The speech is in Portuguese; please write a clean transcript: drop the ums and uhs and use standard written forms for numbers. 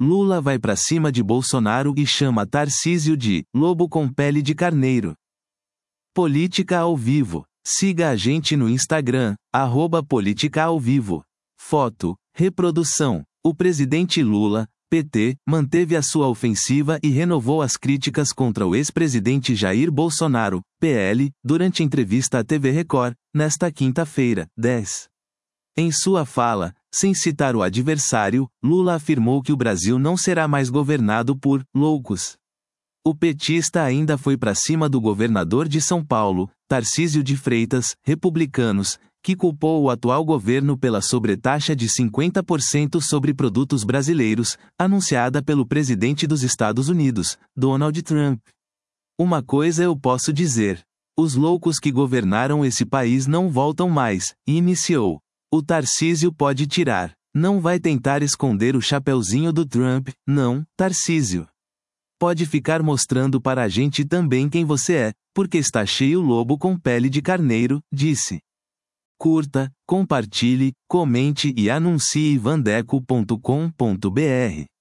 Lula vai pra cima de Bolsonaro e chama Tarcísio de lobo com pele de carneiro. Política ao vivo. Siga a gente no Instagram, @politicaauvivo. Foto, reprodução. O presidente Lula, PT, manteve a sua ofensiva e renovou as críticas contra o ex-presidente Jair Bolsonaro, PL, durante entrevista à TV Record, nesta quinta-feira, 10. Em sua fala, sem citar o adversário, Lula afirmou que o Brasil não será mais governado por loucos. O petista ainda foi para cima do governador de São Paulo, Tarcísio de Freitas, republicanos, que culpou o atual governo pela sobretaxa de 50% sobre produtos brasileiros, anunciada pelo presidente dos Estados Unidos, Donald Trump. Uma coisa eu posso dizer: os loucos que governaram esse país não voltam mais, e iniciou. O Tarcísio pode tirar. Não vai tentar esconder o chapeuzinho do Trump, não, Tarcísio. Pode ficar mostrando para a gente também quem você é, porque está cheio lobo com pele de carneiro, disse. Curta, compartilhe, comente e anuncie vandeco.com.br.